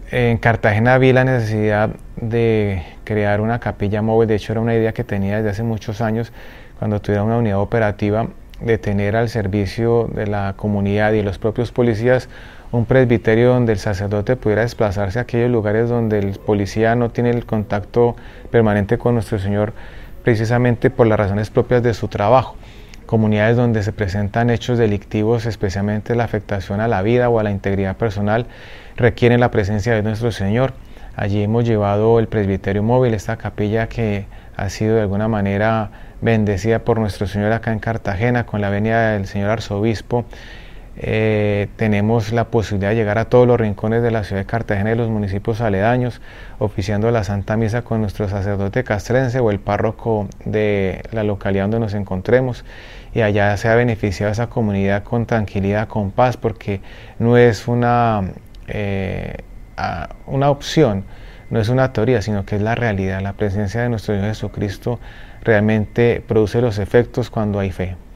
En Cartagena vi la necesidad de crear una capilla móvil. De hecho, era una idea que tenía desde hace muchos años, cuando tuviera una unidad operativa, de tener al servicio de la comunidad y los propios policías un presbiterio donde el sacerdote pudiera desplazarse a aquellos lugares donde el policía no tiene el contacto permanente con nuestro Señor, precisamente por las razones propias de su trabajo. Comunidades donde se presentan hechos delictivos, especialmente la afectación a la vida o a la integridad personal, requieren la presencia de nuestro Señor. Allí hemos llevado el presbiterio móvil, esta capilla que ha sido de alguna manera bendecida por nuestro Señor acá en Cartagena. Con la venida del señor arzobispo, tenemos la posibilidad de llegar a todos los rincones de la ciudad de Cartagena y los municipios aledaños, oficiando la Santa Misa con nuestro sacerdote castrense o el párroco de la localidad donde nos encontremos, y allá se ha beneficiado a esa comunidad con tranquilidad, con paz, porque no es una opción, no es una teoría, sino que es la realidad. La presencia de nuestro Señor Jesucristo realmente produce los efectos cuando hay fe.